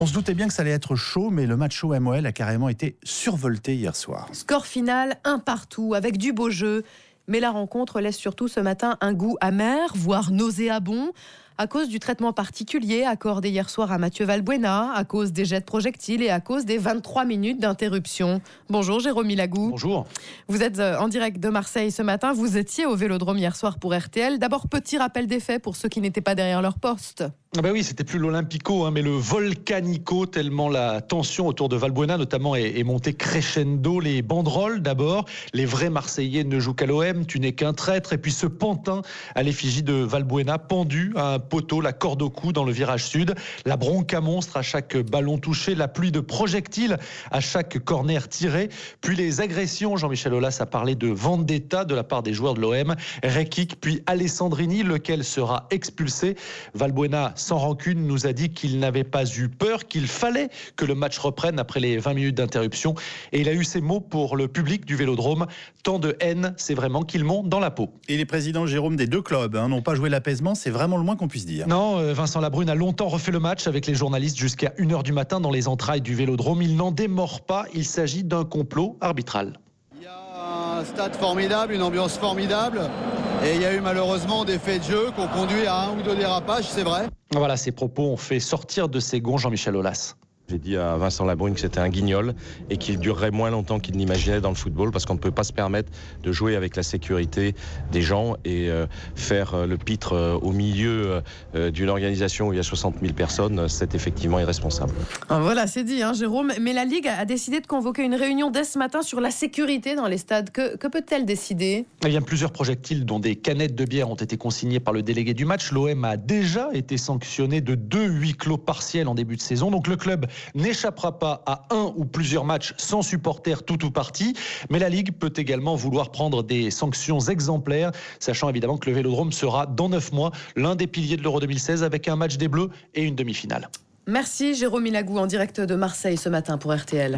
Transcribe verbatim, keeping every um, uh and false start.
On se doutait bien que ça allait être chaud, mais le match O M O L a carrément été survolté hier soir. Score final, un partout, avec du beau jeu. Mais la rencontre laisse surtout ce matin un goût amer, voire nauséabond, à cause du traitement particulier accordé hier soir à Mathieu Valbuena, à cause des jets de projectiles et à cause des vingt-trois minutes d'interruption. Bonjour Jérôme Milagou. Bonjour. Vous êtes en direct de Marseille ce matin, vous étiez au Vélodrome hier soir pour R T L. D'abord, petit rappel des faits pour ceux qui n'étaient pas derrière leur poste. Ah ben oui, c'était plus l'Olympico, hein, mais le Volcanico, tellement la tension autour de Valbuena notamment est, est montée crescendo. Les banderoles d'abord, les vrais Marseillais ne jouent qu'à l'O M, tu n'es qu'un traître, et puis ce pantin à l'effigie de Valbuena pendu à un poteau, la corde au cou dans le virage sud, la bronca monstre à chaque ballon touché, la pluie de projectiles à chaque corner tiré, puis les agressions. Jean-Michel Aulas a parlé de vendetta de la part des joueurs de l'O M, Rekic puis Alessandrini, lequel sera expulsé. Valbuena, sans rancune, nous a dit qu'il n'avait pas eu peur, qu'il fallait que le match reprenne après les vingt minutes d'interruption. Et il a eu ces mots pour le public du Vélodrome. Tant de haine, c'est vraiment qu'ils m'ont dans la peau. Et les présidents, Jérôme, des deux clubs hein, n'ont pas joué l'apaisement, c'est vraiment le moins qu'on puisse dire. Non, euh, Vincent Labrune a longtemps refait le match avec les journalistes jusqu'à une heure du matin dans les entrailles du Vélodrome. Il n'en démord pas, il s'agit d'un complot arbitral. Il y a un stade formidable, une ambiance formidable. Et il y a eu malheureusement des faits de jeu qui ont conduit à un ou deux dérapages, c'est vrai. Voilà, ces propos ont fait sortir de ses gonds Jean-Michel Aulas. J'ai dit à Vincent Labrune que c'était un guignol et qu'il durerait moins longtemps qu'il n'imaginait dans le football, parce qu'on ne peut pas se permettre de jouer avec la sécurité des gens et euh, faire euh, le pitre euh, au milieu euh, d'une organisation où il y a soixante mille personnes. C'est effectivement irresponsable. Ah, voilà, c'est dit, hein, Jérôme. Mais la Ligue a décidé de convoquer une réunion dès ce matin sur la sécurité dans les stades. Que, que peut-elle décider ? Il y a plusieurs projectiles dont des canettes de bière ont été consignés par le délégué du match. L'O M a déjà été sanctionné de deux huis clos partiels en début de saison. Donc le club n'échappera pas à un ou plusieurs matchs sans supporters tout ou partie, mais la Ligue peut également vouloir prendre des sanctions exemplaires, sachant évidemment que le Vélodrome sera dans neuf mois l'un des piliers de l'Euro deux mille seize avec un match des Bleus et une demi-finale. Merci Jérôme Milagou en direct de Marseille ce matin pour R T L.